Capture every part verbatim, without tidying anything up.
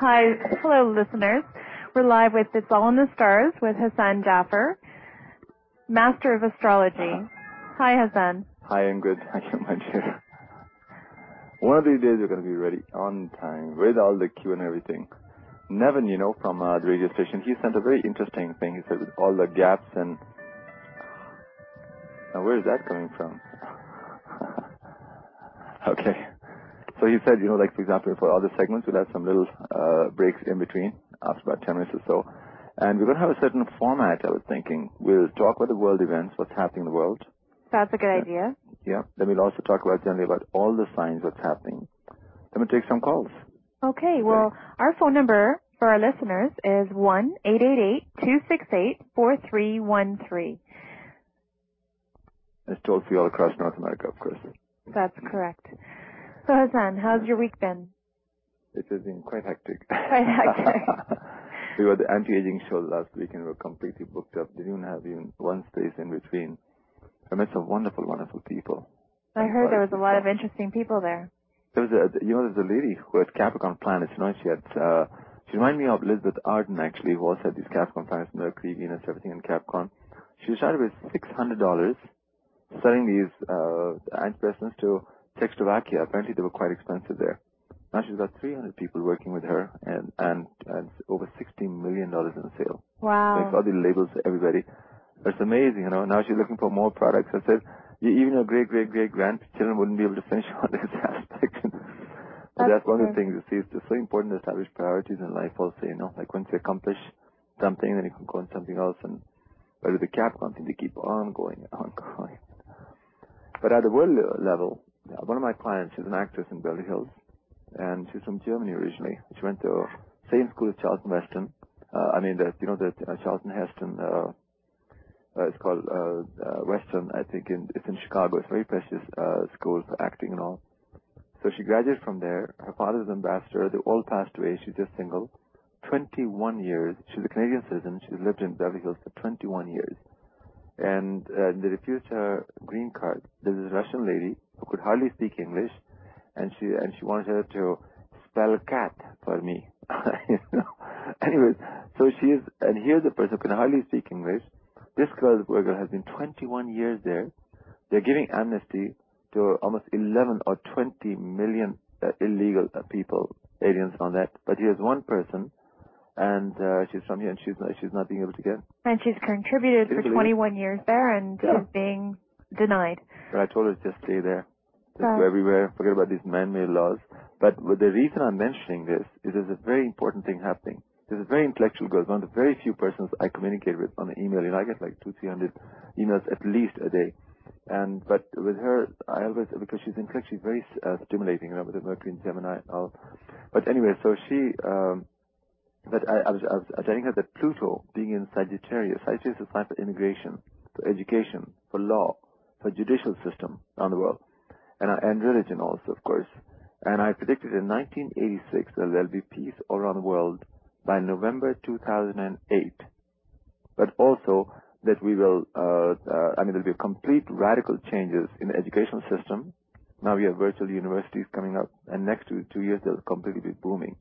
Hi, hello listeners. We're live with It's All in the Stars with Hassan Jaffer, Master of Astrology. Hi, Hassan. Hi, I'm good. Hi, my dear. One of these days we're going to be ready on time with all the queue and everything. Nevin, you know, from uh, the radio station, he sent a very interesting thing. He said with all the gaps and... Now, where is that coming from? Okay. So he said, you know, like, for example, for other segments, we'll have some little uh, breaks in between after about ten minutes or so. And we're going to have a certain format, I was thinking. We'll talk about the world events, what's happening in the world. That's a good yeah. idea. Yeah. Then we'll also talk about generally about all the signs, what's happening. Then we'll take some calls. Okay. Well, our phone number for our listeners is one eight eight eight, two six eight, four three one three. It's toll free all across North America, of course. That's correct. So, Hassan, how's your week been? It has been quite hectic. Quite hectic. We were the anti-aging show last week and we were completely booked up. Didn't even have even one space in between. I met some wonderful, wonderful people. I heard there was a lot of interesting people there. There was a, you know, there's a lady who had Capricorn planets. You know, she had, uh, she reminded me of Elizabeth Arden, actually, who also had these Capricorn planets, Mercury, Venus, everything in Capricorn. She started with six hundred dollars selling these uh, antidepressants to Czechoslovakia. Apparently, they were quite expensive there. Now she's got three hundred people working with her and, and, and over sixty million dollars in sale. Wow. Makes all the labels for everybody. It's amazing, you know. Now she's looking for more products. I said, even your great, great, great grandchildren wouldn't be able to finish on this aspect. But that's, that's one true. of the things you see. It's just so important to establish priorities in life also, you know. Like once you accomplish something, then you can go on something else. And but with the Capricorn thing, they keep on going and on going. But at the world level, one of my clients, she's an actress in Beverly Hills, and she's from Germany originally. She went to same school as Charlton Heston. Uh, I mean, the, you know, the uh, Charlton Heston, uh, uh, it's called uh, uh, Western, I think, in, it's in Chicago. It's a very prestigious uh, school for acting and all. So she graduated from there. Her father's an ambassador. They all passed away. She's just single. twenty-one years. She's a Canadian citizen. She's lived in Beverly Hills for twenty-one years. And uh, they refused her green card. There's this Russian lady who could hardly speak English, and she and she wanted her to spell cat for me. You know? Anyways, so she is, and here's a person who can hardly speak English. This girl, the poor girl, has been twenty-one years there. They're giving amnesty to almost eleven or twenty million uh, illegal uh, people, aliens on that. But here's one person, and uh, she's from here, and she's not, she's not being able to get. And she's contributed for twenty-one years there, and yeah. she's being denied. But I told her to just stay there. Just uh, go everywhere. Forget about these man-made laws. But the reason I'm mentioning this is there's a very important thing happening. There's a very intellectual girl, one of the very few persons I communicate with on the email. You know, I get like two, three hundred emails at least a day. And, but with her, I always, because she's intellectually very uh, stimulating, you know, with the Mercury and Gemini and all. But anyway, so she, um, but I, I, was, I was telling her that Pluto being in Sagittarius, Sagittarius is a sign for immigration, for education, for law, for judicial system around the world, and, uh, and religion also, of course. And I predicted in nineteen eighty-six that there'll be peace all around the world by November two thousand eight, but also that we will, uh, uh, I mean, there'll be complete radical changes in the educational system. Now we have virtual universities coming up, and next two, two years they'll completely be booming.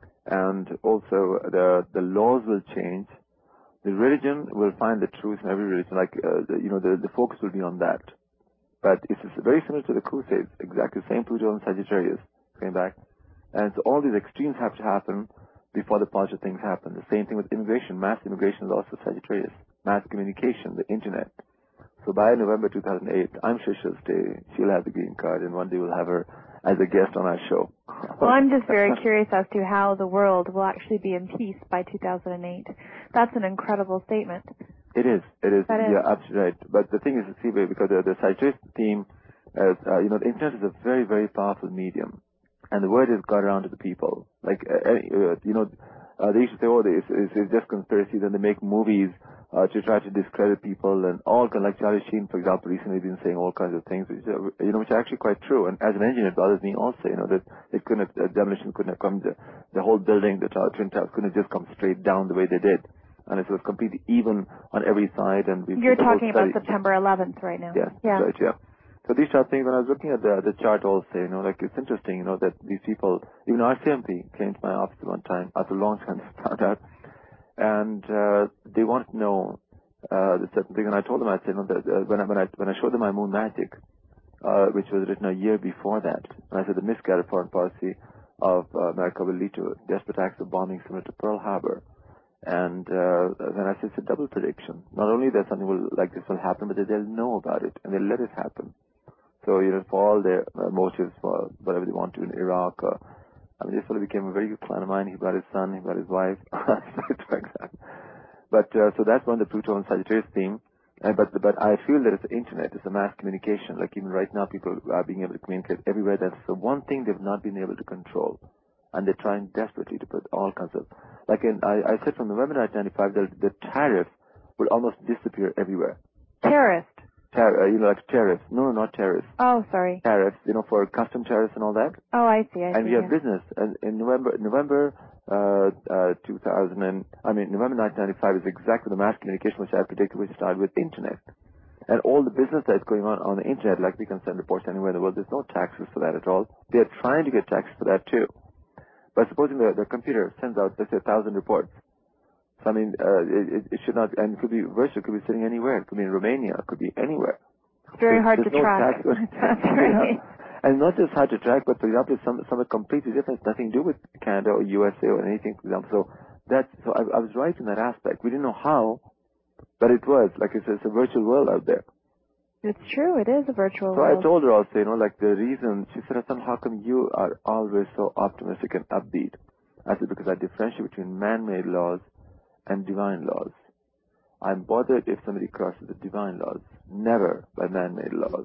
And also the the laws will change. The religion will find the truth in every religion, like, uh, the, you know, the, the focus will be on that. But it's very similar to the Crusades, exactly the same Pluto and Sagittarius came back. And so all these extremes have to happen before the positive things happen. The same thing with immigration. Mass immigration is also Sagittarius. Mass communication, the internet. So by November two thousand eight, I'm sure she'll stay. She'll have the green card, and one day we'll have her as a guest on our show. Well, I'm just very curious as to how the world will actually be in peace by two thousand eight. That's an incredible statement. It is. It is. That Yeah, is. absolutely right. But the thing is, see, because the, the Sagittarius theme, uh, uh, you know, the internet is a very, very powerful medium. And the word has got around to the people. Like, uh, uh, you know, uh, they used to say, oh, it's, it's, it's just conspiracies, and they make movies uh, to try to discredit people, and all kind of, like Charlie Sheen, for example, recently been saying all kinds of things, which, uh, you know, which are actually quite true. And as an engineer, it bothers me also, you know, that it couldn't have, uh, demolition couldn't have come, the, the whole building, the tower, Twin Towers, couldn't have just come straight down the way they did. And it was completely even on every side. And we You're talking about September eleventh right now. Yes, yeah. Right, yeah. So these are things, when I was looking at the, the chart also, you know, like it's interesting, you know, that these people, even R C M P came to my office one time after a long time, found out, and uh, they wanted to know uh, the certain thing, and I told them, I said, you know, that uh, when I when I when I showed them my Moon Magic, uh, which was written a year before that, and I said the misguided foreign policy of uh, America will lead to desperate acts of bombing similar to Pearl Harbor. And uh, then I said it's a double prediction. Not only that something will, like this will happen, but that they'll know about it and they'll let it happen. So, you know, for all their uh, motives for whatever they want to in Iraq, uh, I mean, this fellow became a very good client of mine. He brought his son, he brought his wife. But uh, so that's one, the Pluto and Sagittarius theme. Uh, but but I feel that it's the internet, it's a mass communication. Like even right now, people are being able to communicate everywhere. That's the one thing they've not been able to control. And they're trying desperately to put all kinds of, like in, I, I said from November nineteen ninety-five, the, the tariff would almost disappear everywhere. Terrorist. Tar, uh, you know, like tariffs. No, no, not tariffs. Oh, sorry. Tariffs, you know, for custom tariffs and all that. Oh, I see, I and see. we have yeah. business. And in November, November, uh, uh, two thousand and, I mean, November nineteen ninety-five is exactly the mass communication which I predicted which started with internet. And all the business that's going on on the internet, like we can send reports anywhere in the world, there's no taxes for that at all. They're trying to get taxes for that too. But supposing the, the computer sends out, let's say, a thousand reports. So, I mean, uh, it, it should not, and it could be virtual, it could be sitting anywhere. It could be in Romania, it could be anywhere. It's very so hard to no track. Tax That's right. And not just hard to track, but for example, some, some are completely different, nothing to do with Canada or U S A or anything, for example. So that's, so I, I was right in that aspect. We didn't know how, but it was, like it's, it's a virtual world out there. It's true, it is a virtual So world. I told her also, you know, like the reason, she said, Hassan, how come you are always so optimistic and upbeat? I said, because I differentiate between man-made laws and divine laws. I'm bothered if somebody crosses the divine laws, never by man-made laws.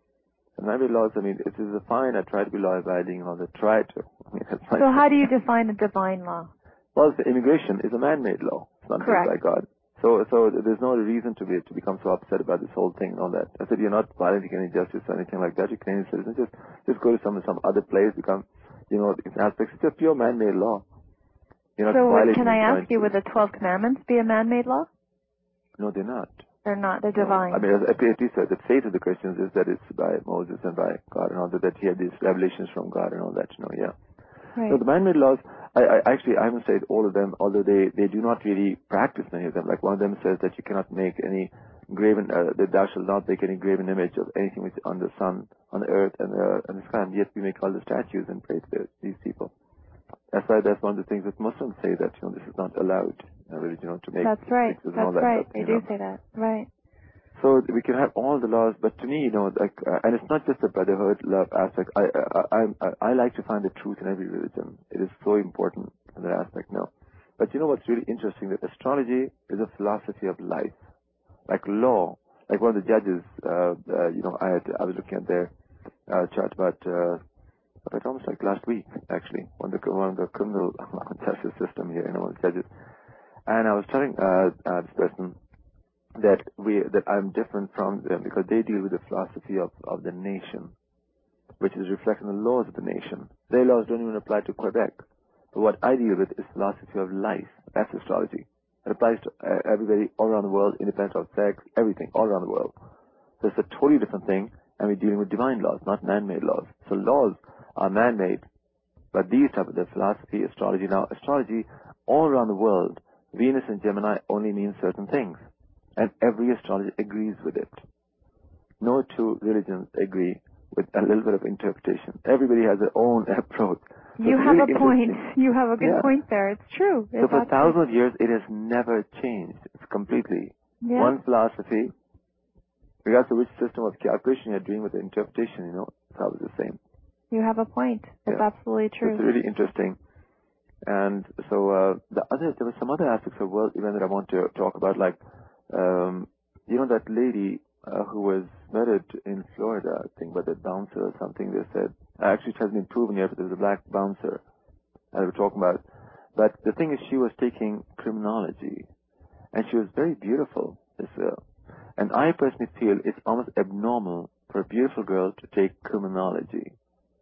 And man-made laws, I mean, it is a fine, I try to be law-abiding and all that, try to. I mean, that's my so thing. how do you define a divine law? Well, the immigration is a man-made law. It's not made by God. So, so there's no reason to be to become so upset about this whole thing and all that. I said you're not violating any justice or anything like that. You're Canadian citizens. Just, just go to some some other place, become, you know, aspects. It's a pure man-made law. You're not so violating can I ask you, justice. would the Twelve Commandments be a man-made law? No, they're not. They're not. They're No. divine. I mean, at least the faith of the Christians is that it's by Moses and by God and all that. That he had these revelations from God and all that. You know, yeah. Right. So the man-made laws, I, I actually, I must say all of them, although they, they do not really practice many of them. Like one of them says that you cannot make any graven, uh, that thou shalt not make any graven image of anything which is on the sun, on the earth, and, uh, and the sky. And yet we make all the statues and pray to the, these people. That's why that's one of the things that Muslims say that, you know, this is not allowed, uh, really, you know, to make That's right. pictures and That's all that right. stuff, They you do know. say that. Right. So we can have all the laws, but to me, you know, like, uh, and it's not just the brotherhood love aspect. I, I, I, I, I like to find the truth in every religion. It is so important in that aspect, no. But you know what's really interesting? That astrology is a philosophy of life. Like law, like one of the judges, uh, uh, you know, I had, I was looking at their, uh, chart about, uh, about almost like last week, actually, one of the, one of the criminal justice system here, you know, one of the judges. And I was telling, uh, uh this person, that we that I'm different from them because they deal with the philosophy of, of the nation, which is reflecting the laws of the nation. Their laws don't even apply to Quebec. But what I deal with is philosophy of life. That's astrology. It applies to uh, everybody all around the world, independent of sex, everything, all around the world. So it's a totally different thing, and we're dealing with divine laws, not man-made laws. So laws are man-made, but these type of the philosophy, astrology. Now, astrology all around the world, Venus and Gemini only mean certain things. And every astrologer agrees with it. No two religions agree with a little bit of interpretation. Everybody has their own approach. So you have really a point. You have a good yeah. point there. It's true. So it's for thousands of years, it has never changed. It's completely yeah. one philosophy. Regardless of which system of calculation you're doing with the interpretation, you know, it's always the same. You have a point. That's yeah. absolutely true. So it's really interesting. And so uh, the other, there were some other aspects of world event that I want to talk about, like, um, you know, that lady uh, who was murdered in Florida, I think, by that bouncer or something. They said, actually, it hasn't been proven yet, but there's a black bouncer that we're talking about. But the thing is, she was taking criminology, and she was very beautiful. This, uh, and I personally feel it's almost abnormal for a beautiful girl to take criminology.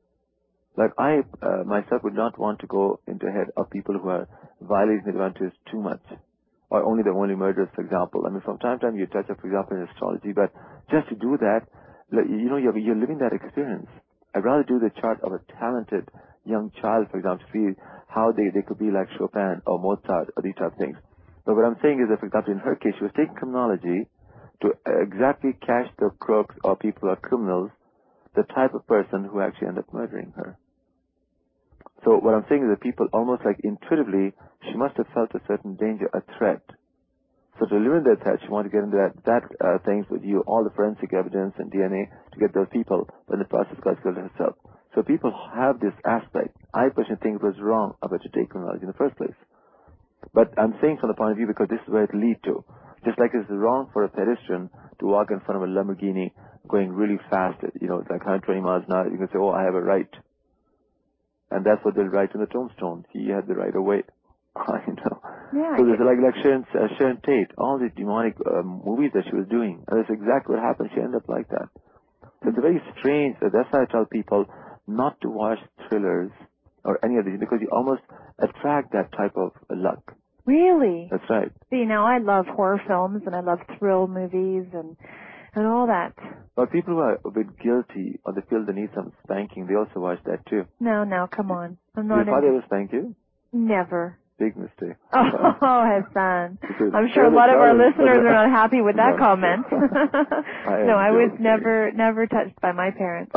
Like I uh, myself would not want to go into the head of people who are violating the advantages too much, or only the only murderers, for example. I mean, from time to time you touch up, for example, in astrology, but just to do that, like, you know, you're, you're living that experience. I'd rather do the chart of a talented young child, for example, to see how they, they could be like Chopin or Mozart or these type of things. But what I'm saying is that, for example, in her case, she was taking criminology to exactly catch the crooks or people who are criminals, the type of person who actually end up murdering her. So what I'm saying is that people almost like intuitively, she must have felt a certain danger, a threat. So to eliminate that threat, she wanted to get into that, that uh, things with you, all the forensic evidence and D N A to get those people, but in the process got killed herself. So people have this aspect. I personally think it was wrong of her to take criminology in the first place. But I'm saying from the point of view because this is where it leads to. Just like it's wrong for a pedestrian to walk in front of a Lamborghini going really fast, you know, like one hundred twenty miles an hour, you can say, oh, I have a right. And that's what they'll write in the tombstone. He had the right of way. you know. Yeah, so there's like, like Sharon, uh, Sharon Tate, all these demonic uh, movies that she was doing. And that's exactly what happened. She ended up like that. So it's a very strange, uh, that's why I tell people not to watch thrillers or any of these because you almost attract that type of luck. Really? That's right. See, now I love horror films and I love thrill movies and and all that. But people who are a bit guilty or they feel they need some spanking, they also watch that too. No, no, come on. I'm Did not your father into... ever spank you? Never. Big mistake. Oh, Hassan. Because I'm sure a lot of our listeners are not happy with that no, comment. I no, I was joking. never never touched by my parents.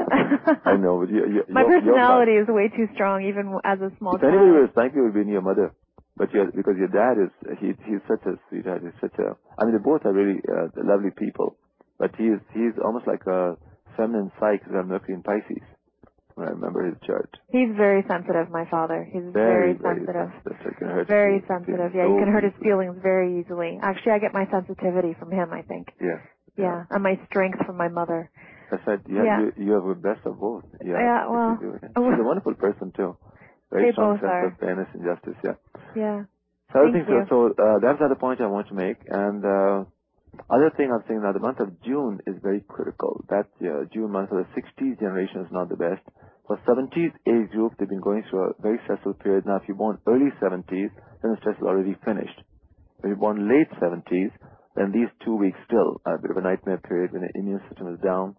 I know, but you, you, my your, personality your is way too strong, even as a small if child. If anybody would spank you, it would be your mother. But your, because your dad is, he, he's such a sweetheart. He's such a, I mean, they both are really uh, lovely people. But he's, he's almost like a feminine psyche because I'm Mercury in Pisces. When I remember his chart. He's very sensitive, my father. He's very, very sensitive. Very sensitive. So it can hurt very his sensitive. feelings Yeah, so you can hurt his easily. feelings very easily. Actually, I get my sensitivity from him, I think. Yeah. Yeah, yeah. and my strength from my mother. That's right. Yeah, yeah. You, you have the best of both. Yeah, yeah well. you do. She's a wonderful person, too. Very they strong both sense are. of fairness and justice, yeah. Yeah. So I Thank think you. so. So uh, that's the other point I want to make. And uh, other thing I'm saying now, the month of June is very critical. That uh, June month for the sixties generation is not the best. For seventies age group, they've been going through a very stressful period. Now, if you're born early seventies, then the stress is already finished. If you're born late seventies, then these two weeks still are a bit of a nightmare period when the immune system is down.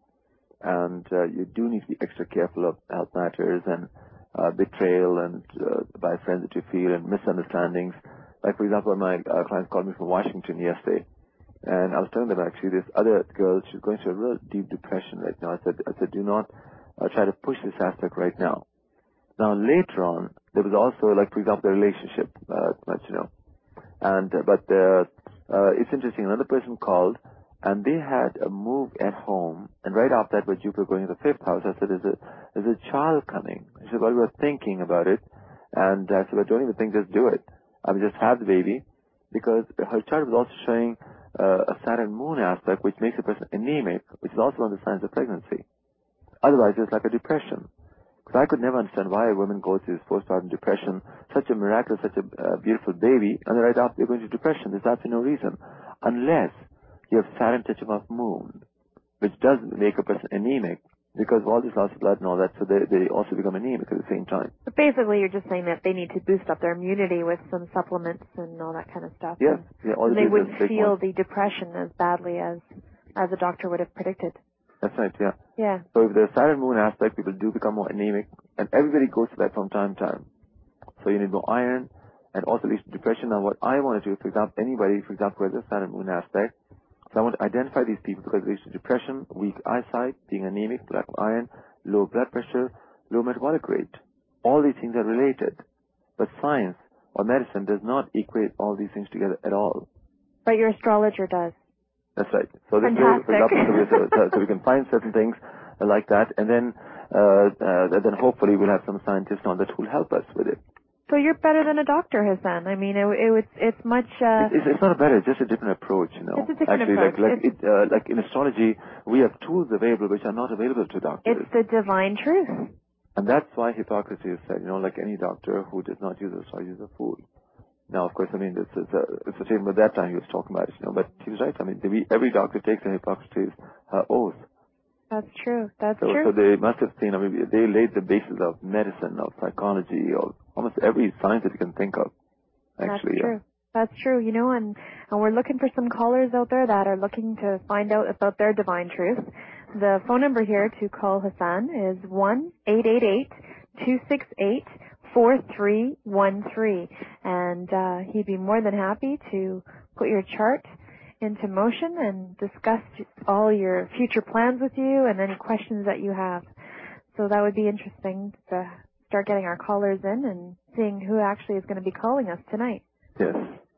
And uh, you do need to be extra careful of health matters and uh, betrayal and uh, by friends that you feel and misunderstandings. Like, for example, my uh, clients called me from Washington yesterday. And I was telling them actually this other girl, she's going through a real deep depression right now. I said, I said, do not uh, try to push this aspect right now. Now later on, there was also like, for example, the relationship, uh, much, you know. And, uh, but, uh, uh, it's interesting. Another person called and they had a move at home. And right after that, with Jupiter going to the fifth house, I said, is a, is a child coming? She said, well, we were thinking about it. And I said, well, don't even think, just do it. I mean, just have the baby. Because her chart was also showing uh, a Saturn-Moon aspect, which makes a person anemic, which is also one of the signs of pregnancy. Otherwise, it's like a depression. Because I could never understand why a woman goes through this postpartum depression, such a miraculous, such a uh, beautiful baby, and then right after they're going to depression. There's absolutely no reason. Unless you have Saturn touching off Moon, which does make a person anemic, because of all this loss of blood and all that, so they, they also become anemic at the same time. But basically, you're just saying that they need to boost up their immunity with some supplements and all that kind of stuff. Yeah, and, yeah. All and the they wouldn't feel ones. the depression as badly as as a doctor would have predicted. That's right, yeah. Yeah. So if there's Saturn-Moon aspect, people do become more anemic, and everybody goes through that from time to time. So you need more iron, and also leads to depression. Now, what I want to do, for example, anybody, for example, who has a Saturn-Moon aspect, so I want to identify these people because it leads to depression, weak eyesight, being anemic, lack of iron, low blood pressure, low metabolic rate. All these things are related. But science or medicine does not equate all these things together at all. But your astrologer does. That's right. So this way, Fantastic. for example, so we, so, so we can find certain things like that, and then uh, uh, then hopefully we'll have some scientists on that who will help us with it. So you're better than a doctor, Hassan. I mean, it, it, it's it's much. Uh, it's, it's not better; it's just a different approach, you know. It's a different Actually, approach. like like it, uh, like in astrology, we have tools available which are not available to doctors. It's the divine truth. And that's why Hippocrates said, you know, like any doctor who does not use astrology is a fool. Now, of course, I mean, it's, it's, a, it's the same, but that time he was talking about it, you know, but he was right. I mean, we, every doctor takes a Hippocrates uh, oath. That's true. That's so, true. So they must have seen, I mean, they laid the basis of medicine, of psychology, of almost every science that you can think of, actually. That's true. Yeah. That's true, you know, and, and we're looking for some callers out there that are looking to find out about their divine truth. The phone number here to call Hassan is one eight eight eight, two six eight, four three one three. And uh, he'd be more than happy to put your chart into motion and discuss all your future plans with you and any questions that you have. So that would be interesting to start getting our callers in and seeing who actually is going to be calling us tonight. Yes.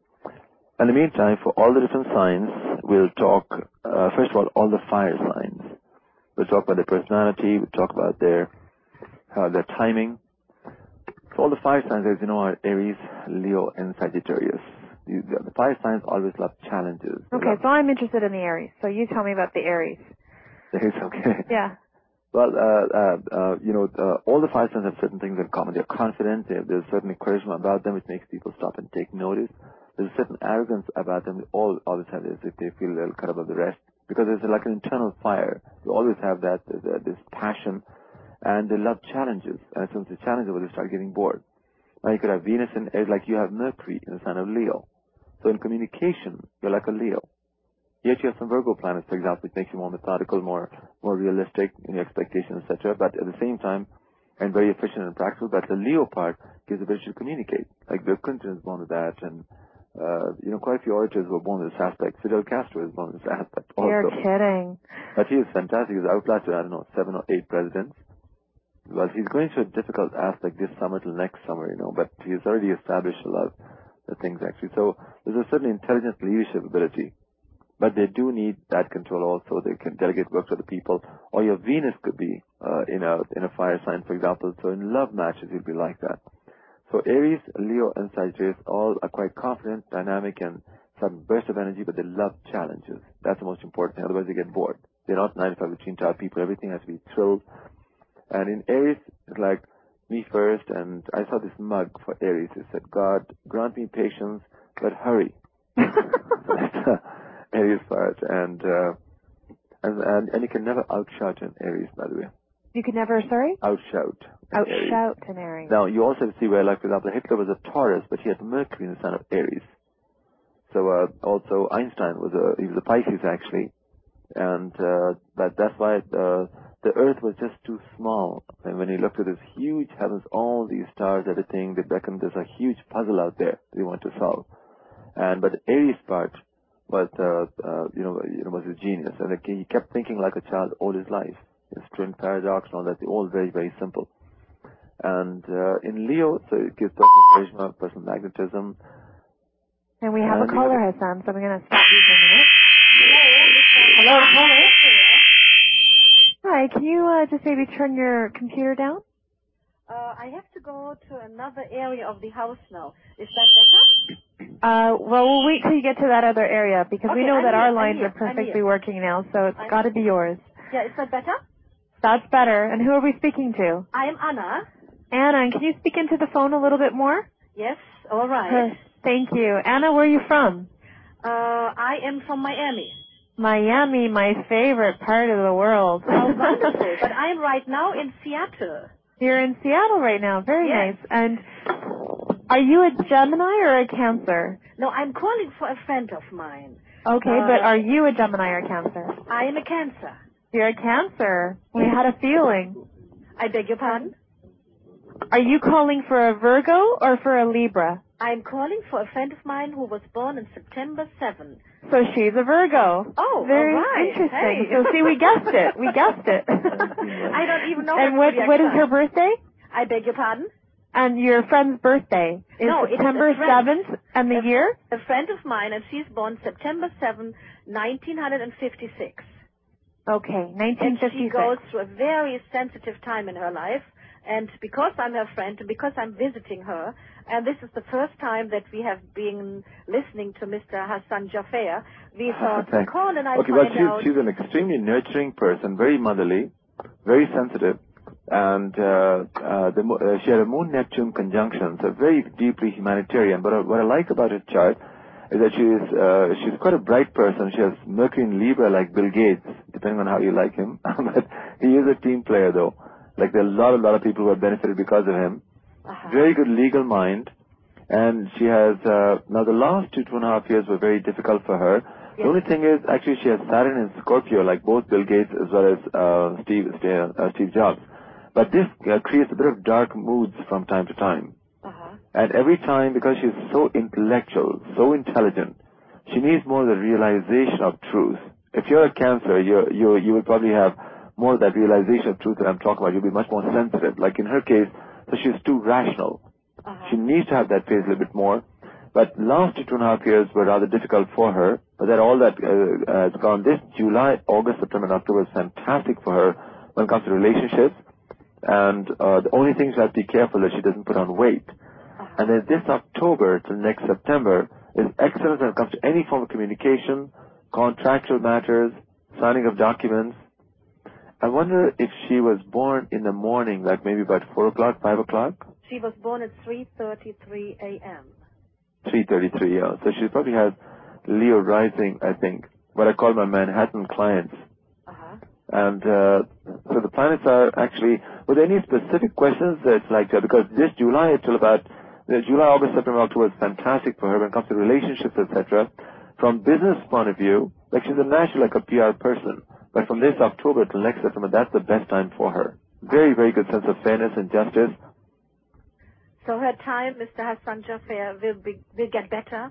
In the meantime, for all the different signs, we'll talk, uh, first of all, all the fire signs. We'll talk about their personality, we'll talk about their, uh, their timing. So all the fire signs, as you know, are Aries, Leo, and Sagittarius. The, the fire signs always love challenges. Okay, love so I'm interested in the Aries. So you tell me about the Aries. Aries, okay. Yeah. Well, uh, uh, uh, you know, uh, all the fire signs have certain things in common. They're confident. They have, there's certain encouragement about them which makes people stop and take notice. There's a certain arrogance about them. They all always have this if they feel a little cut above the rest. Because there's like an internal fire. You always have that, uh, this passion. And they love challenges. And since the challenge over, they start getting bored. Now you could have Venus in Aries, like you have Mercury in the sign of Leo. So in communication, you're like a Leo. Yet you have some Virgo planets, for example, which makes you more methodical, more more realistic in your expectations, et cetera. But at the same time, and very efficient and practical. But the Leo part gives the ability to communicate. Like Bill Clinton is born with that, and uh, you know, quite a few orators were born with this aspect. Fidel Castro is born with this aspect also. You're kidding. But he is fantastic. He's outlasted, I don't know, seven or eight presidents. Well, he's going through a difficult aspect this summer till next summer, you know, but he's already established a lot of things actually. So there's a certain intelligent leadership ability. But they do need that control also. They can delegate work to the people. Or your Venus could be uh, in a in a fire sign, for example. So in love matches, you'll be like that. So Aries, Leo, and Sagittarius all are quite confident, dynamic, and sudden burst of energy, but they love challenges. That's the most important thing. Otherwise, they get bored. They're not ninety-five routine type people. Everything has to be thrilled. And in Aries, it's like me first. And I saw this mug for Aries. It said, God, grant me patience, but hurry. Aries part, and, uh, and and and you can never outshout an Aries, by the way. You could never, sorry? Outshout. Outshout an Aries. Now, you also see where, like, for example, Hitler was a Taurus, but he had Mercury in the sign of Aries. So, uh, also Einstein was a, he was a Pisces, actually. And, uh, but that's why, uh, the Earth was just too small. And when he looked at this huge heavens, all these stars, everything, they beckoned, there's a huge puzzle out there that he wanted to solve. And, but the Aries part, was, uh, uh, you know, you know, was a genius. And he kept thinking like a child all his life. His twin paradox and all that, they're all very, very simple. And uh, in Leo, so it gives personal charisma, personal magnetism. And we have and a caller, have Hassan, so we're going to start using it. Hello, caller. Hi, can you uh, just maybe turn your computer down? Uh, I have to go to another area of the house now. Is that better? Uh, well, we'll wait till you get to that other area because okay, we know I'm that here, our lines here, are perfectly working now, so it's got to be yours. Yeah, is that better? That's better. And who are we speaking to? I am Anna. Anna, and can you speak into the phone a little bit more? Yes, all right. Thank you. Anna, where are you from? Uh, I am from Miami. Miami, my favorite part of the world. Oh, wonderful. But I'm right now in Seattle. You're in Seattle right now. Very yes. nice. And are you a Gemini or a Cancer? No, I'm calling for a friend of mine. Okay, uh, but are you a Gemini or a Cancer? I am a Cancer. You're a Cancer. We had a feeling. I beg your pardon? Are you calling for a Virgo or for a Libra? I'm calling for a friend of mine who was born on September seventh. So she's a Virgo. Oh, very all right. interesting. Hey. So see, we guessed it. We guessed it. I don't even know. And what what is her birthday? I beg your pardon? And your friend's birthday is no, September seventh, and the a, year? A friend of mine, and she's born September seventh, nineteen fifty-six. Okay, nineteen fifty-six. And she goes through a very sensitive time in her life, and because I'm her friend, and because I'm visiting her, and this is the first time that we have been listening to Mister Hassan Jaffer, we thought to call and I okay, find well, she's, out... she's an extremely nurturing person, very motherly, very sensitive. And uh, uh, the, uh, she had a Moon-Neptune conjunction, so very deeply humanitarian. But uh, what I like about her chart is that she is uh, she's quite a bright person. She has Mercury in Libra like Bill Gates, depending on how you like him. But he is a team player, though. Like there are a lot, a lot of people who have benefited because of him. Uh-huh. Very good legal mind. And she has, uh, now the last two, two and a half years were very difficult for her. Yes. The only thing is, actually, she has Saturn in Scorpio, like both Bill Gates as well as uh, Steve uh, Steve Jobs. But this uh, creates a bit of dark moods from time to time. Uh-huh. And every time, because she's so intellectual, so intelligent, she needs more of the realization of truth. If you're a Cancer, you you you will probably have more of that realization of truth that I'm talking about. You'll be much more sensitive. Like in her case, so she's too rational. Uh-huh. She needs to have that phase a little bit more. But last two, two and a half years were rather difficult for her. But then all that uh, uh, has gone. This July, August, September, and October is fantastic for her when it comes to relationships. And uh, the only thing she has to be careful that she doesn't put on weight. Uh-huh. And then this October to next September is excellent when it comes to any form of communication, contractual matters, signing of documents. I wonder if she was born in the morning, like maybe about four o'clock, five o'clock? She was born at three thirty-three a.m. three thirty-three, yeah. So she probably has Leo rising, I think, what I call my Manhattan clients. Uh-huh. And uh, so the planets are actually, were there any specific questions that's like that? Because this July till about, the July, August, September, October is fantastic for her when it comes to relationships, et cetera. From business point of view, like she's a natural, like a P R person. But from this October till next September, that's the best time for her. Very, very good sense of fairness and justice. So her time, Mister Hassan Jaffer, will be will get better.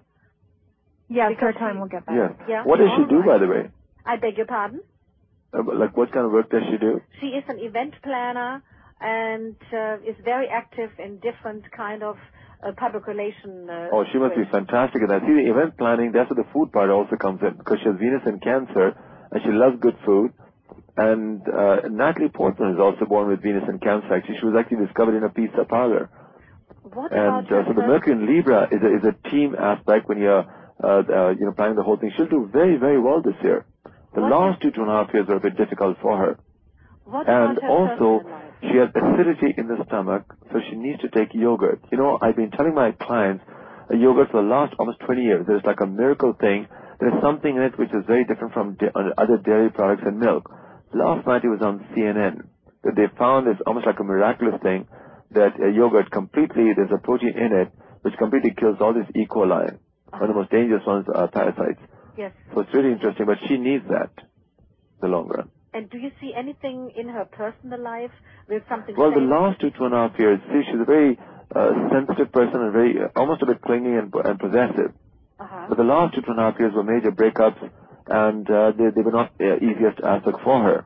Yes, Because her time she- will get better. Yes. Yeah. What does she All do, right. by the way? I beg your pardon? Uh, like what kind of work does she do? She is an event planner and uh, is very active in different kind of uh, public relation. Uh, Oh, she must be situations. fantastic at that. See, the event planning, that's where the food part also comes in, because she has Venus in Cancer, and she loves good food. And uh, Natalie Portman is also born with Venus in Cancer. Actually, she was actually discovered in a pizza parlor. What And about uh, so her the Mercury in Libra is a, is a team aspect when you're, uh, uh, you know, planning the whole thing. She'll do very, very well this year. The What last two, two and a half years were a bit difficult for her. What And about her also, personal life? she has acidity in the stomach, so she needs to take yogurt. You know, I've been telling my clients, uh, yogurt for the last almost twenty years, there's like a miracle thing. There's something in it which is very different from da- other dairy products and milk. Last night it was on C N N that they found this almost like a miraculous thing that uh, yogurt completely, there's a protein in it which completely kills all this E. coli. One of the most dangerous ones are parasites. Yes. So it's really interesting, but she needs that in the long run. And do you see anything in her personal life with something? Well, the same? last two, two and a half years, see, she's a very uh, sensitive person and very, uh, almost a bit clingy and, and possessive. Uh-huh. But the last two, two and a half years were major breakups, and uh, they, they were not uh, easiest aspect for her.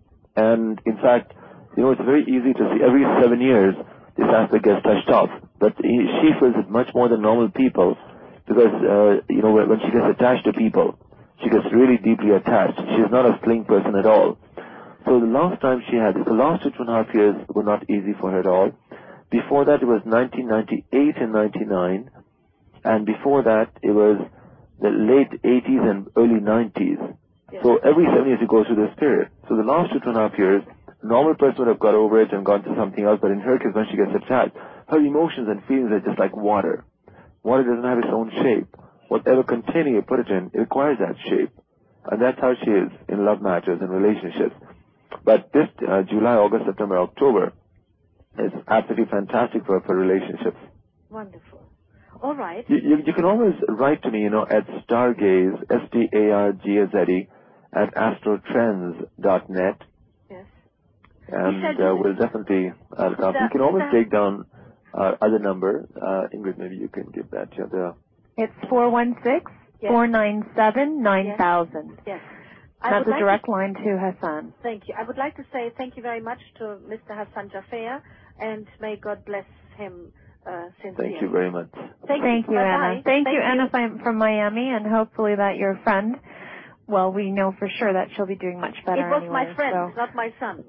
And in fact, you know, it's very easy to see every seven years this aspect gets touched off. But he, she feels it much more than normal people because, uh, you know, when, when she gets attached to people, she gets really deeply attached. She's not a fling person at all. So the last time she had, the last two, two and a half years were not easy for her at all. Before that, it was nineteen ninety-eight and ninety-nine. And before that, it was the late eighties and early nineties. Yes. So every seven years, it goes through this period. So the last two, two and a half years, a normal person would have got over it and gone to something else. But in her case, when she gets attached, her emotions and feelings are just like water. Water doesn't have its own shape. Whatever container you put it in, it requires that shape. And that's how she is in love matters and relationships. But this uh, July, August, September, October is absolutely fantastic for, for relationships. Wonderful. All right. You, you, you can always write to me, you know, at Stargaze, S T A R G A Z E, at astrotrends dot net. Yes. And Michelle, uh, you- we'll definitely uh, come. Mister You can always Mister take down our other number. Uh, Ingrid, maybe you can give that. Yeah, the, It's four one six, four nine seven, nine thousand. Yes. I That's would a like direct to, line to Hassan. Thank you. I would like to say thank you very much to Mister Hassan Jaffer, and may God bless him uh, sincerely. thank you very much. Thank, Thank you, Bye-bye. Anna. Thank, you, Anna, from- from Miami, and hopefully that your friend, well, we know for sure that she'll be doing much better It was anyway, my friend, so. not my son.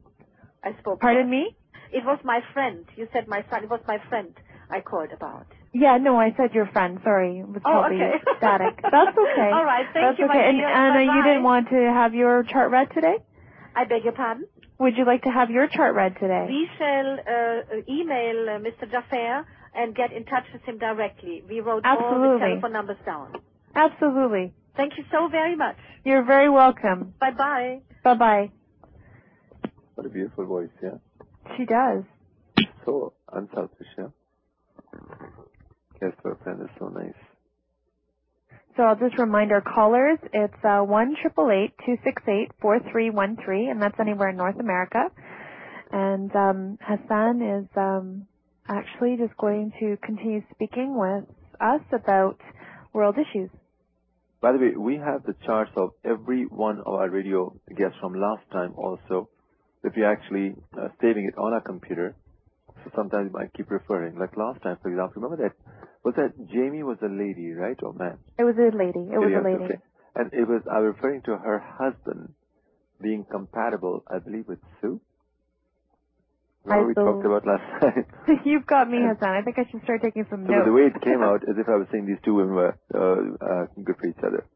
I spoke. Pardon about. me? It was my friend. You said my son. It was my friend I called about. Yeah, no, I said your friend. Sorry. It was Oh, probably okay. static. That's okay. All right. Thank That's you, okay. my And dear. Anna, you Bye-bye. didn't want to have your chart read today? I beg your pardon? Would you like to have your chart read today? We shall uh, email uh, Mister Jaffer and get in touch with him directly. We wrote all the Absolutely. telephone numbers down. Absolutely. Thank you so very much. You're very welcome. Bye-bye. Bye-bye. What a beautiful voice, yeah? She does. So unselfish, yeah? Yes, her friend is so nice. So I'll just remind our callers, it's uh, one eight eight eight, two six eight, four three one three, and that's anywhere in North America. And um, Hassan is um, actually just going to continue speaking with us about world issues. By the way, we have the charts of every one of our radio guests from last time also. If you're actually uh, saving it on our computer, so sometimes you might keep referring. Like last time, for example, remember that, was that Jamie was a lady, right, or man? It was a lady. It was yeah, a lady. Okay. And it was, I was referring to her husband being compatible, I believe, with Sue. Remember I we so, talked about last time? You've got me, and Hassan. I think I should start taking some so notes. the way it came out, as if I was saying these two women were uh, uh, good for each other.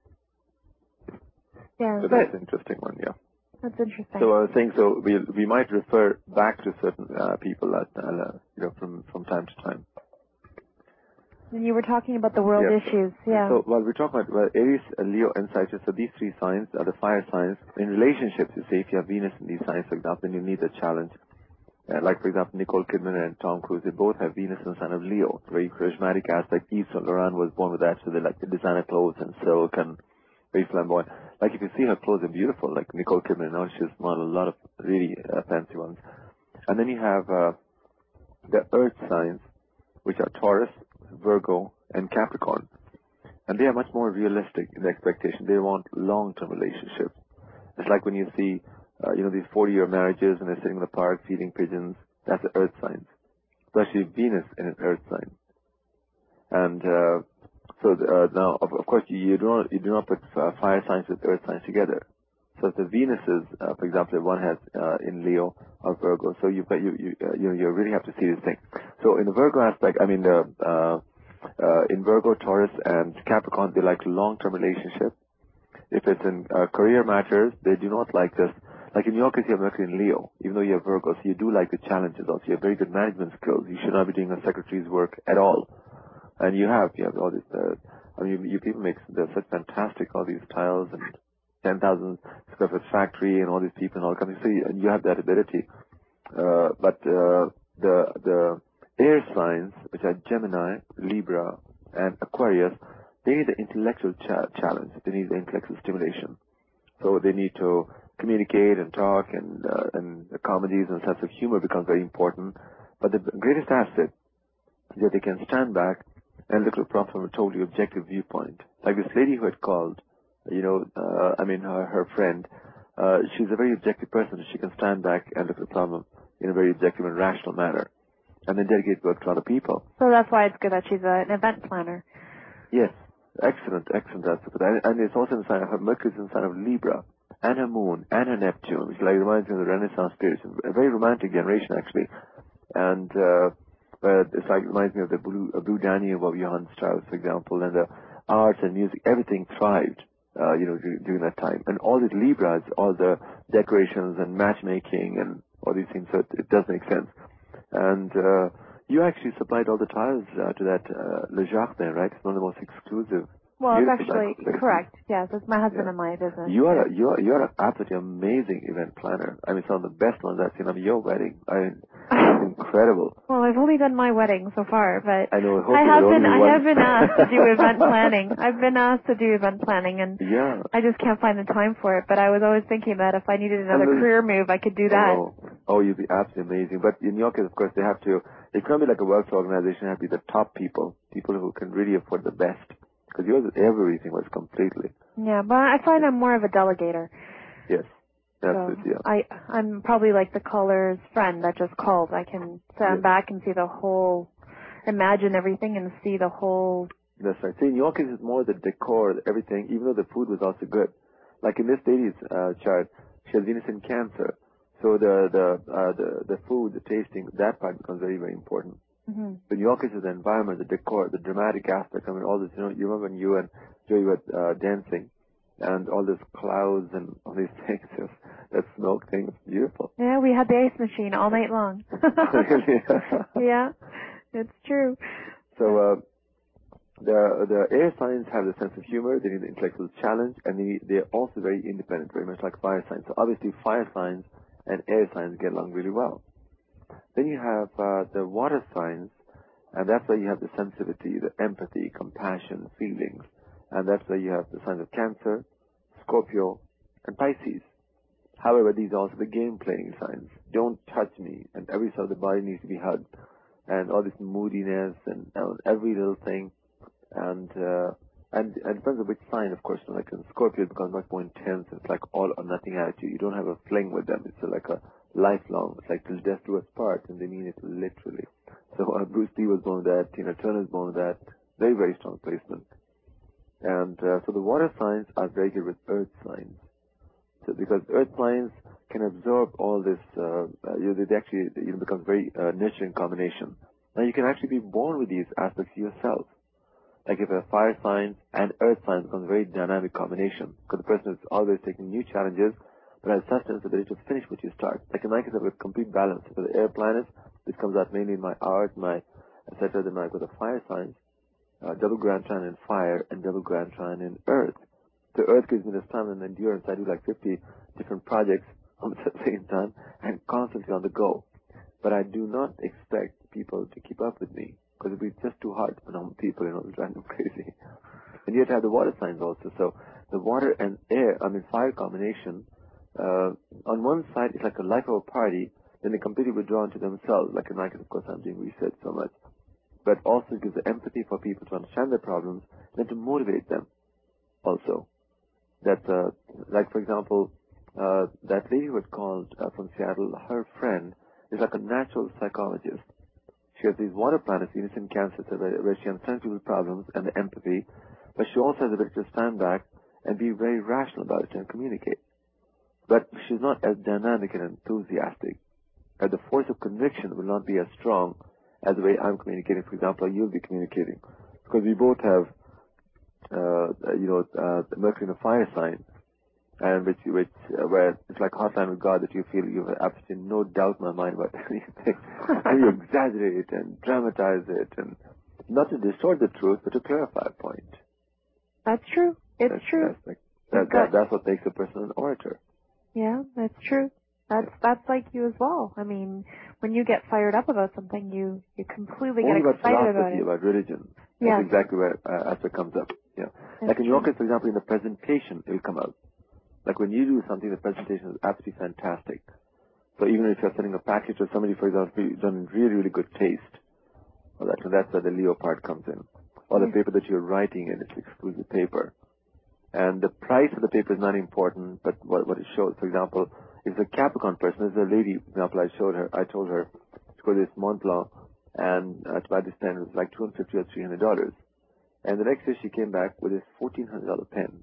Yeah, so but that's an interesting one, yeah. That's interesting. So I was saying, so we we might refer back to certain uh, people, at, uh, you know, from from time to time. And you were talking about the world yeah, issues, so, yeah. So while we're talking about well, Aries, uh, Leo, and Sagittarius, so these three signs are the fire signs. In relationships, you say if you have Venus in these signs, for example, then you need a challenge. Uh, like, for example, Nicole Kidman and Tom Cruise, they both have Venus in the sign of Leo. Very charismatic aspect. Yves Saint Laurent was born with that, so they like the designer clothes and silk and very flamboyant. Like, if you see her clothes, they're beautiful. Like Nicole Kidman, now she's modeled a lot of really uh, fancy ones. And then you have uh, the earth signs, which are Taurus, Virgo, and Capricorn. And they are much more realistic in the expectation. They want long-term relationships. It's like when you see, uh, you know, these forty-year marriages and they're sitting in the park feeding pigeons. That's the earth signs. Especially Venus in an earth sign. And uh, so uh, now, of, of course, you, you do not you do not put uh, fire signs with earth signs together. So if the Venuses, uh, for example, if one has uh, in Leo or Virgo, so you've got you you uh, you, you really have to see this thing. So in the Virgo aspect, I mean, the uh, uh, in Virgo, Taurus, and Capricorn, they like long-term relationship. If it's in uh, career matters, they do not like this. Like in your case, you have Mercury in Leo, even though you have Virgo, so you do like the challenges. Also, you have very good management skills. You should not be doing a secretary's work at all. And you have, you have all this. Uh, I mean, you, you people make they're such fantastic all these tiles and ten thousand square foot factory and all these people and all kinds of. So you, and you have that ability. Uh, but uh, the the air signs, which are Gemini, Libra, and Aquarius, they need the intellectual cha- challenge. They need the intellectual stimulation. So they need to communicate and talk, and uh, and the comedies and sense of humor becomes very important. But the greatest asset is that they can stand back and look at the problem from a totally objective viewpoint. Like this lady who had called, you know, uh, I mean, her, her friend, uh, she's a very objective person. She can stand back and look at the problem in a very objective and rational manner, and then delegate work to other people. So that's why it's good that she's a, an event planner. Yes. Excellent, excellent. That's and, and it's also in the sign of her Mercury is in the sign of Libra, and her Moon, and her Neptune, which like reminds me of the Renaissance period. It's a very romantic generation, actually. And uh, but it's like reminds me of the Blue, uh, Blue Danube of Johann Strauss, for example, and the arts and music, everything thrived, uh, you know, during that time. And all these Libras, all the decorations and matchmaking and all these things, so it, it does make sense. And uh, you actually supplied all the tiles uh, to that uh, Le Jardin, right? It's one of the most exclusive. Well, it's actually correct. Yes, it's my husband yeah. and my business. You are a, you are you are an absolutely amazing event planner. I mean, some of the best ones I've seen on your wedding. I mean, it's incredible. Well, I've only done my wedding so far, but I know. I have been I have been asked to do event planning. I've been asked to do event planning, and yeah. I just can't find the time for it. But I was always thinking that if I needed another career move, I could do that. Oh, oh, you'd be absolutely amazing. But in your case, of course, they have to. It can't be like a wealth organization. It have to be the top people, people who can really afford the best. Because yours, everything was completely. Yeah, but I find I'm more of a delegator. Yes, that's so it. Yeah. I I'm probably like the caller's friend that just called. I can stand yes. back and see the whole, imagine everything and see the whole. That's right. See, in your case, it's more the decor, everything. Even though the food was also good, like in this lady's uh, chart, she has Venus in Cancer, so the the uh, the the food, the tasting, that part becomes very very important. Mm-hmm. But in your case, the environment, the decor, the dramatic aspect. I mean, all this. You know, you remember when you and Joey were uh, dancing, and all these clouds and all these things, just, that smoke thing, it's beautiful. Yeah, we had the ice machine all night long. Really? Yeah, it's true. So uh, the the air signs have the sense of humor. They need the intellectual challenge, and they they're also very independent, very much like fire signs. So obviously, fire signs and air signs get along really well. Then you have uh, the water signs, and that's where you have the sensitivity, the empathy, compassion, feelings. And that's where you have the signs of Cancer, Scorpio, and Pisces. However, these are also the game-playing signs. Don't touch me, and every cell of the body needs to be hugged, and all this moodiness and uh, every little thing, and uh, and and it depends on which sign, of course. Like in Scorpio, it becomes much more intense. It's like all or nothing attitude. You don't have a fling with them. It's like a lifelong. It's like till death do us part, and they mean it literally. So uh, Bruce Lee was born with that. Tina Turner's born with that. Very, very strong placement. And uh, so the water signs are very good with earth signs. So because earth signs can absorb all this, uh, uh, you know, they actually you know, becomes very uh, nurturing combination. Now you can actually be born with these aspects yourself. Like if a fire signs and earth signs becomes a very dynamic combination, because the person is always taking new challenges, but has sustenance ability to finish what you start. Like in my case, I've got complete balance. For the air planets, this comes out mainly in my art, my et cetera. Then I've got the fire signs, uh, double grand trine in fire and double grand trine in earth. The earth gives me the stamina and endurance. I do like fifty different projects at the same time and constantly on the go. But I do not expect people to keep up with me, because it would be just too hard for normal people, you know, it's random crazy. And you have to have the water signs also. So the water and air, I mean fire combination, uh, on one side it's like a life of a party, then they completely withdraw into themselves. Like in my case, of course, I'm doing research so much. But also it gives the empathy for people to understand their problems, and to motivate them also. That, uh, like for example, uh, that lady who had called uh, from Seattle, her friend is like a natural psychologist. She has these water planets, Venus in Cancer, where, where she understands people's problems and the empathy, but she also has the ability to stand back and be very rational about it and communicate. But she's not as dynamic and enthusiastic. And the force of conviction will not be as strong as the way I'm communicating, for example, or you'll be communicating. Because we both have, uh, you know, uh, Mercury in a fire sign, and which, which, uh, where it's like hotline with God, that you feel you have absolutely no doubt in my mind about anything. And you exaggerate it and dramatize it, and not to distort the truth, but to clarify a point. That's true. It's that's, true. That's, like, that, that, that's what makes a person an orator. Yeah, that's true. That's that's like you as well. I mean, when you get fired up about something, you you completely Only get excited about about it. About religion. Yeah. That's exactly where uh, aspect comes up. Yeah. That's like in true. your case, for example, in the presentation, it will come out. Like when you do something, the presentation is absolutely fantastic. So even if you're sending a package or somebody, for example, you've done really, really good taste, or that, so that's where the Leo part comes in. Or the Yeah. paper that you're writing in, it's exclusive paper. And the price of the paper is not important, but what, what it shows. For example, if it's a Capricorn person, there's a lady, for example, I showed her, I told her to go to this Mont Blanc, and uh, to buy this pen, it was like two hundred fifty dollars or three hundred dollars. And the next day she came back with this fourteen hundred dollars pen.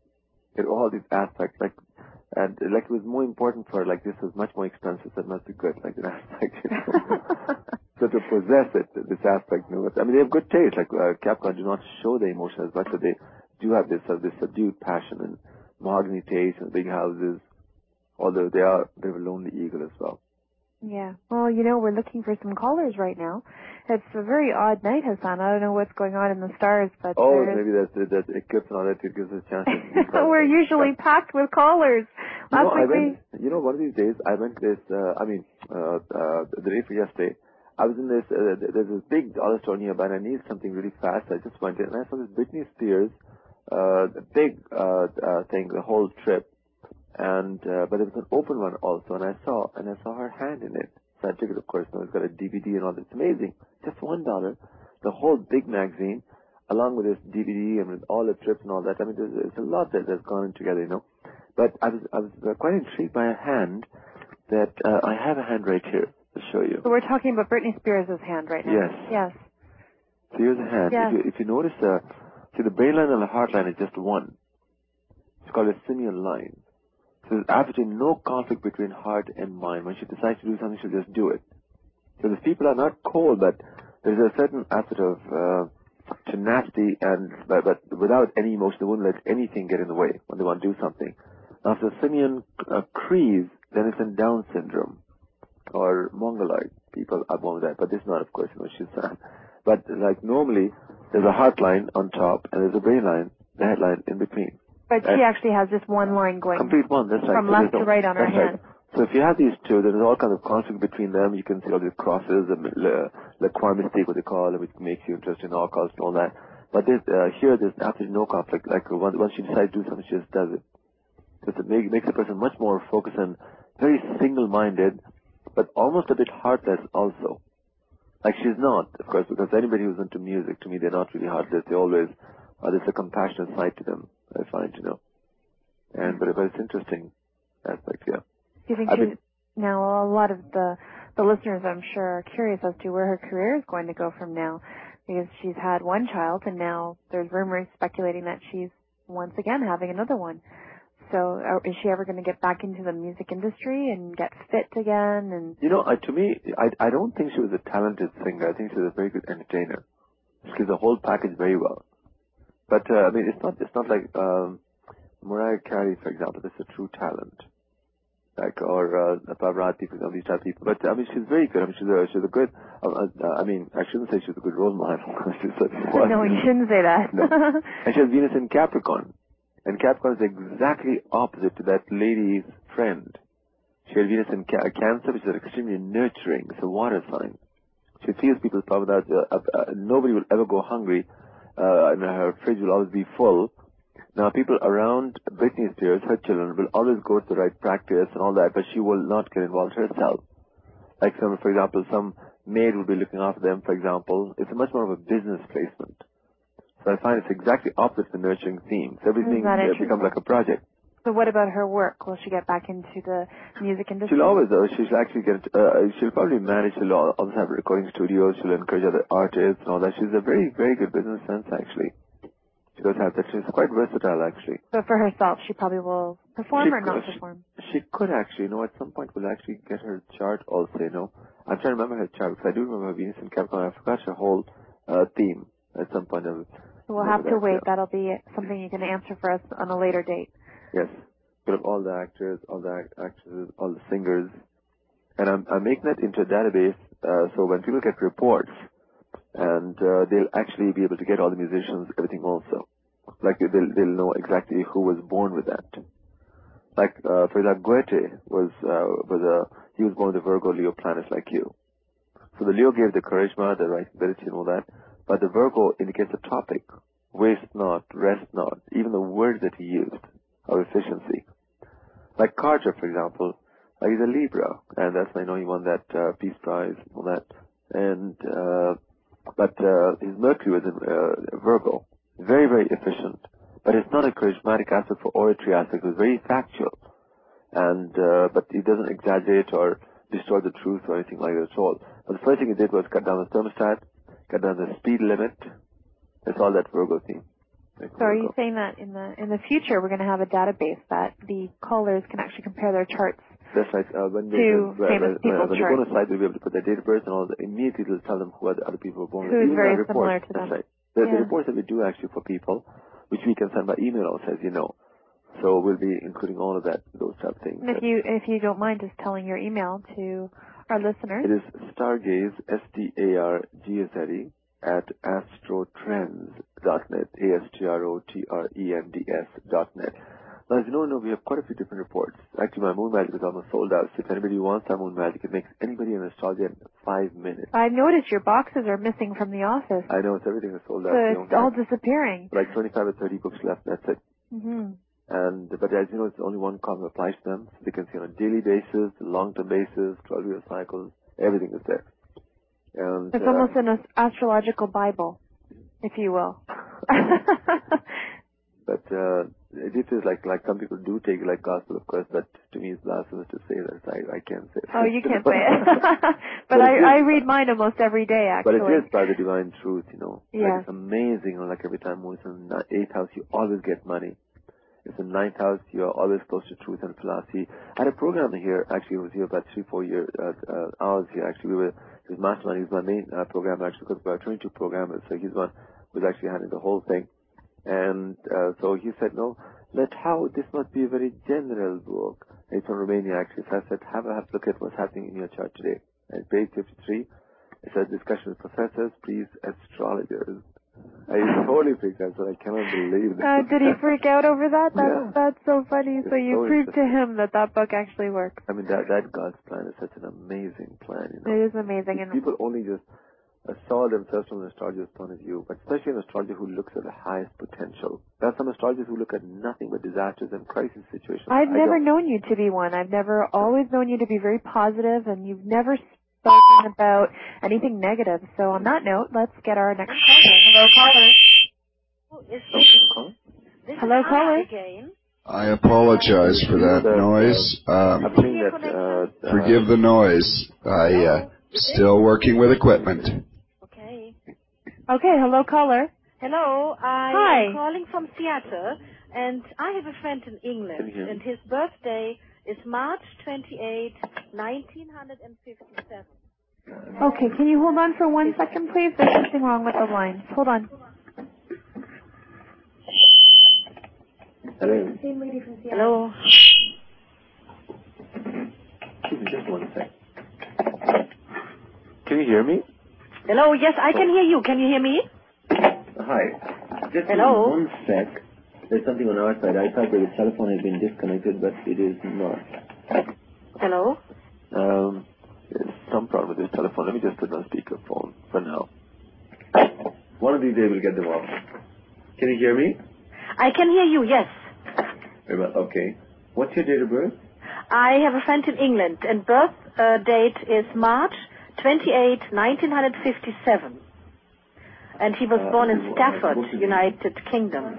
It all these aspects, like, and like it was more important for her, like this was much more expensive, so it must be good, like an aspect, you know. So to possess it, this aspect, you know, I mean, they have good taste, like uh, Capricorn do not show their emotion as much, but they do have this, uh, this subdued passion and mahogany taste and big houses, although they are, they have a lonely eagle as well. Yeah. Well, you know, we're looking for some callers right now. It's a very odd night, Hassan. I don't know what's going on in the stars, but oh, there's... maybe that's that's eclipse and all that. It gives us a chance. We're usually packed with callers. You Last know, I week went, we... you know, one of these days I went to this. Uh, I mean, uh, uh, the day for yesterday, I was in this. Uh, there's this big dollar store nearby, and I needed something really fast. I just went in, and I saw this Britney Spears, uh, big uh, uh, thing, the whole trip, and uh, but it was an open one also, and I saw and I saw her hand in it. So I took it, of course. You know, it's got a D V D and all. It's amazing. Just one dollar, the whole big magazine, along with this D V D and with all the trips and all that. I mean, there's, there's a lot that has gone in together, you know. But I was I was uh, quite intrigued by a hand that uh, I have a hand right here to show you. So we're talking about Britney Spears' hand right now. Yes. Yes. So here's a hand. Yes. If you, if you notice, uh, see the brain line and the heart line is just one. It's called a simian line. So there's absolutely no conflict between heart and mind. When she decides to do something, she'll just do it. So these people are not cold, but there's a certain aspect of uh, tenacity, and but, but without any emotion, they won't let anything get in the way when they want to do something. Now, if the simian uh, crease, then it's in Down syndrome or Mongoloid. People are born with that, but this is not, of course, you know, she's uh, but like normally, there's a heart line on top, and there's a brain line, the head line in between. But she actually has just one line going complete one, that's right. from so left no, to right on her hand. Right. So if you have these two, there's all kinds of conflict between them. You can see all these crosses, and le, le croix mystique, what they call it, which makes you interested in occults and all that. But there's, uh, here there's absolutely no conflict. Like once, once she decides to do something, she just does it. So it make, makes a person much more focused and very single-minded, but almost a bit heartless also. Like she's not, of course, because anybody who's into music, to me, they're not really heartless. They always, uh, there's a compassionate side to them, I find, you know. And, but, but it's interesting aspect, yeah. Do you think I she's, mean, now a lot of the, the listeners, I'm sure, are curious as to where her career is going to go from now, because she's had one child, and now there's rumors speculating that she's once again having another one. So uh, is she ever going to get back into the music industry and get fit again? And you know, uh, to me, I, I don't think she was a talented singer. I think she was a very good entertainer. She gives the whole package very well. But, uh, I mean, it's not, it's not like, um, Mariah Carey, for example, that's a true talent. Like, or, uh, Pavarotti, for example, these type of people. But, I mean, she's very good. I mean, she's a, she's a good, uh, uh, I mean, I shouldn't say she's a good role model. She's such a no, you shouldn't say that. No. And she has Venus in Capricorn. And Capricorn is exactly opposite to that lady's friend. She has Venus in ca- Cancer, which is extremely nurturing. It's a water sign. She feels people's power that uh, uh, nobody will ever go hungry, uh, and her fridge will always be full. Now, people around Britney Spears, her children, will always go to the right practice and all that, but she will not get involved herself. Like, some, for example, some maid will be looking after them, for example. It's a much more of a business placement. So I find it's exactly opposite the nurturing theme. So everything uh, becomes like a project. So what about her work? Will she get back into the music industry? She'll always, uh, she'll actually get, uh, she'll probably manage, she'll also have recording studios, she'll encourage other artists and all that. She's a very, very good business sense, actually. She does have that. She's quite versatile, actually. But for herself, she probably will perform she or not she, perform? She could actually, you know, at some point we'll actually get her chart also, you know. I'm trying to remember her chart, because I do remember Venus and Capricorn. I forgot her whole uh, theme at some point. I So we'll have to that, wait. Yeah. That'll be something you can answer for us on a later date. Yes. Put up all the actors, all the act- actresses, all the singers. And I'm, I'm making that into a database, uh, so when people get reports, and uh, they'll actually be able to get all the musicians, everything also. Like, they'll, they'll know exactly who was born with that. Like, uh, for example, Goethe was, uh, was a, he was born with the Virgo Leo planets like you. So the Leo gave the charisma, the right ability and all that, but the Virgo indicates a topic. Waste not, rest not, even the words that he used of efficiency. Like Carter, for example, uh, he's a Libra, and that's why I know he won that uh, Peace Prize and all that. And, uh, but uh, his Mercury was in uh, Virgo. Very, very efficient. But it's not a charismatic aspect for oratory aspect. It's very factual. And, uh, but he doesn't exaggerate or destroy the truth or anything like that at all. But the first thing he did was cut down the thermostat, cut down the speed limit. It's all that Virgo theme. Like so are Virgo. you saying that in the in the future we're going to have a database that the callers can actually compare their charts? That's right. Uh, when they, to when, famous when, people's when they go on the site, they'll be able to put their date of birth and all that. Immediately they'll tell them who are the other people who were born with. Who's Even very the similar reports, to them. That's right. The, Yeah. the reports that we do actually for people, which we can send by email also, as you know. So we'll be including all of that, those type of things. And if you if you don't mind just telling your email to our listeners. It is Stargaze, S T A R G Z E, at astrotrends dot net, A S T R O T R E N D S dot net. Now, as you know, no, we have quite a few different reports. Actually, my Moon Magic is almost sold out. So if anybody wants our Moon Magic, it makes anybody an astrologer in five minutes. I noticed your boxes are missing from the office. I know, it's everything is sold out. So it's all disappearing. Like twenty-five or thirty books left, that's it. Mm-hmm. And, but as you know, it's only one column applies to them. So they can see on a daily basis, long-term basis, twelve-year cycles, everything is there. And, it's uh, almost an astrological Bible, if you will. But uh, this is like like some people do take it like gospel, of course. But to me, it's blasphemous to say that. I I can't say it. Oh, you can't say it. but but I is, I read mine almost every day, actually. But it is by the divine truth, you know. Yeah. Like, it's amazing. You know, like every time it's in the eighth house, you always get money. It's in ninth house, you are always close to truth and philosophy. I had a program here. Actually, it was here about three, four years uh, uh, hours here. Actually, we were it was mastermind. He was my main uh, program actually because we have twenty-two programmers. So he's one who was actually handling the whole thing. And uh, so he said, no, let how this must be a very general book. It's from Romania, actually. So I said, have a have a look at what's happening in your chart today. And page fifty-three, it says, discussion with professors, priests, astrologers. I totally freaked out, so I cannot believe that. Uh, did he freak out over that? That's, Yeah. that's so funny. It's so you so proved to him that that book actually works. I mean, that that God's plan is such an amazing plan, you know. It is amazing. If And people only just uh, saw themselves from an astrologer's point of view, but especially an astrologer who looks at the highest potential. There are some astrologers who look at nothing but disasters and crisis situations. I've I never don't. known you to be one. I've never always known you to be very positive, and you've never spoken about anything negative. So on that note, let's get our next caller. Hello, caller. Oh, This Hello, is caller. Anna again. I apologize for that noise. I'm Um, saying that, uh, uh, forgive the noise. I uh, still working with equipment. Okay. Okay, hello, caller. Hello, I Hi. am calling from Seattle, and I have a friend in England, Can you hear me? and his birthday is March twenty-eighth, nineteen fifty-seven. Okay, can you hold on for one second, please? There's something wrong with the lines. Hold on. Hello. Hello. Excuse me, just one sec. Can you hear me? Hello, yes, I can hear you. Can you hear me? Hi. Just Hello? one sec. There's something on our side. I thought that the telephone had been disconnected, but it is not. Hello? Um, there's some problem with this telephone. Let me just put it on speakerphone for now. One of these days we'll get them off. Can you hear me? I can hear you, yes. Very well. Okay. What's your date of birth? I have a friend in England, and birth uh, date is March twenty-eighth, nineteen fifty-seven. And he was Uh, born in uh, Stafford, what's his name? United Kingdom.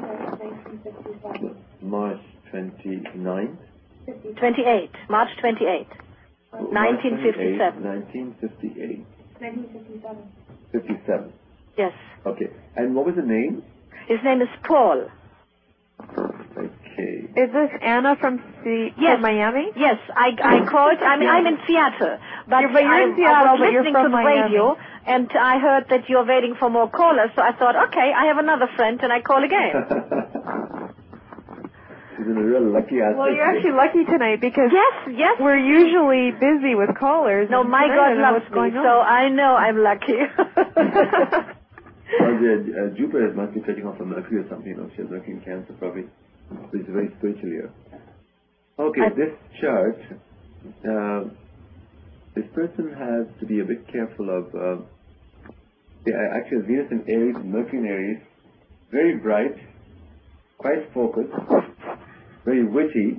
March twenty-ninth. twenty-eighth, March twenty-eighth, nineteen fifty-seven. nineteen fifty-eight. fifty-seven. Yes. Okay. And what was the name? His name is Paul. Okay. Is this Anna from, C- Yes. from Miami? Yes, I, I called. I mean, I'm in Seattle, but, You're- but you're I, in Seattle, I was but you're listening from to the Miami. radio, and I heard that you're waiting for more callers. So I thought, okay, I have another friend, and I call again. She's in a real lucky aspect. Well, you're actually lucky tonight because Yes, yes. we're usually busy with callers. No, and my tonight I God don't know loves what's going me, on. so I know I'm lucky. Well, the, uh, Jupiter must be taking off from Mercury or something. You know, she has Mercury in Cancer probably. So it's a very spiritual year. Okay, I- this chart, uh, this person has to be a bit careful of, uh, yeah, actually Venus in Aries, Mercury in Aries, very bright, quite focused, very witty,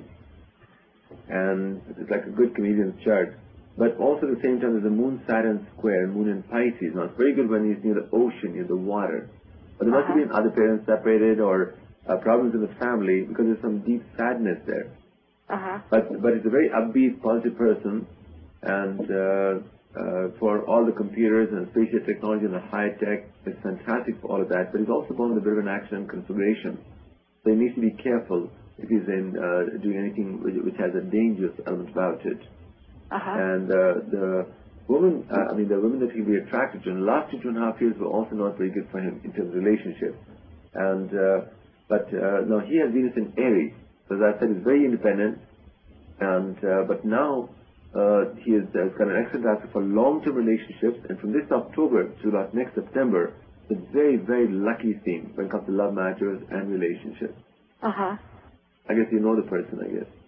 and it's like a good comedian's chart. But also at the same time, there's a Moon-Saturn square, Moon in Pisces. Now, it's very good when he's near the ocean, near the water. But there must have been other parents separated or uh, problems in the family because there's some deep sadness there. uh-huh. But but he's a very upbeat, positive person, and uh, uh, for all the computers and spatial technology and the high tech, it's fantastic for all of that. But he's also born with a bit of an accident configuration, so he needs to be careful if he's in uh, doing anything which, which has a dangerous element about it. Uh-huh. And uh, the woman, uh, I mean, the women that he'll be attracted to in the last two, two and a half years were also not very good for him in terms of relationships. And uh, but uh, now he has Venus in Aries, so as I said, he's very independent. And uh, but now uh, he has uh, got an excellent aspect for long-term relationships. And from this October to about next September, it's a very, very lucky theme when it comes to love matters and relationships. Uh-huh. I guess you know the person, I guess.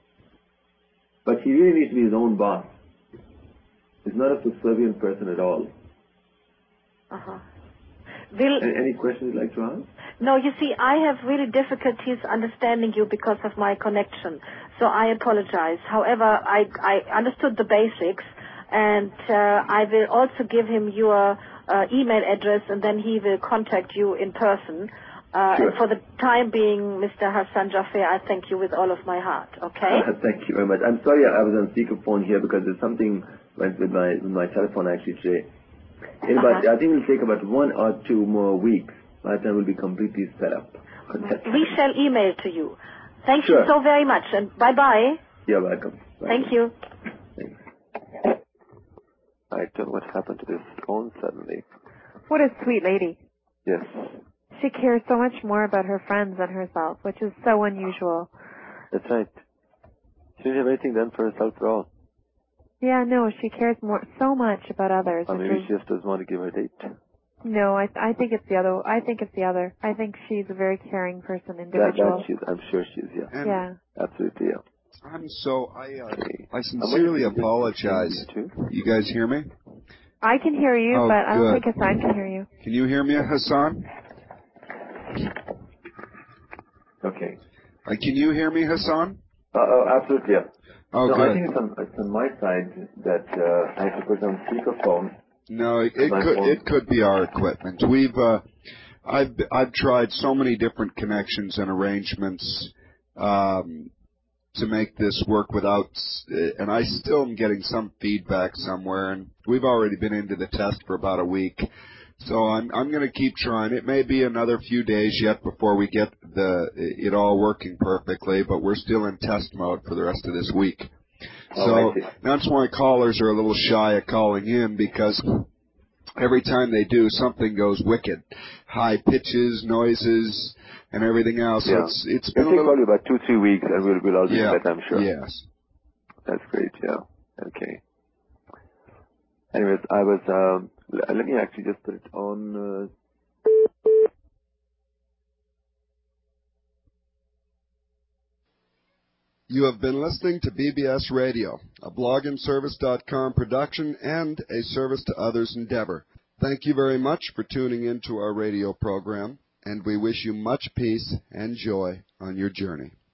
But he really needs to be his own boss. He's not a subservient person at all. Uh-huh. Will, A- any questions you'd like to ask? no, you see, I have really difficulties understanding you because of my connection. So I apologize. However, I, I understood the basics, and uh, I will also give him your uh, email address, and then he will contact you in person. Uh, Sure. And for the time being, Mister Hassan Jaffer, I thank you with all of my heart, okay? Uh, thank you very much. I'm sorry I was on speakerphone here because there's something went with my with my telephone actually today. In about, Uh-huh. I think it'll take about one or two more weeks. By the time we'll be completely set up. We shall email to you. Thank Sure. you so very much, and bye-bye. You're welcome. Thank you. Thanks. I don't know what happened to this phone suddenly. What a sweet lady. Yes. She cares so much more about her friends than herself, which is so unusual. That's right. She didn't have anything done for herself at all. Yeah, no, she cares more, so much about others. Or which maybe is, she just doesn't want to give her a date. no, I, I think it's the other. I think it's the other. I think she's a very caring person, That, individual. that she's, I'm sure she is, yeah. And Yeah. Absolutely, yeah. I'm so I uh, Okay. I sincerely apologize. Too. You guys hear me? I can hear you, Oh, but I don't good. think Hassan can hear you. Can you hear me, Hassan? Okay. Uh, can you hear me, Hassan? Uh, oh, absolutely, yeah. Oh, no, good. I think it's on, it's on my side that uh, I have to put on speakerphone. No, it, it My could phone. it could be our equipment. We've uh, I've I've tried so many different connections and arrangements um, to make this work without, and I still am getting some feedback somewhere. And we've already been into the test for about a week, so I'm I'm going to keep trying. It may be another few days yet before we get the it all working perfectly, but we're still in test mode for the rest of this week. Oh, So that's why callers are a little shy of calling in, because every time they do, something goes wicked. High pitches, noises, and everything else. Yeah. So it's it's It'll been a take little... probably about two, three weeks, and we'll, we'll all be Yeah, better, I'm sure. yes. That's great, yeah. Okay. Anyways, I was, um, l- let me actually just put it on... Uh, You have been listening to B B S Radio, a blog and service dot com production and a service to others endeavor. Thank you very much for tuning in to our radio program, and we wish you much peace and joy on your journey.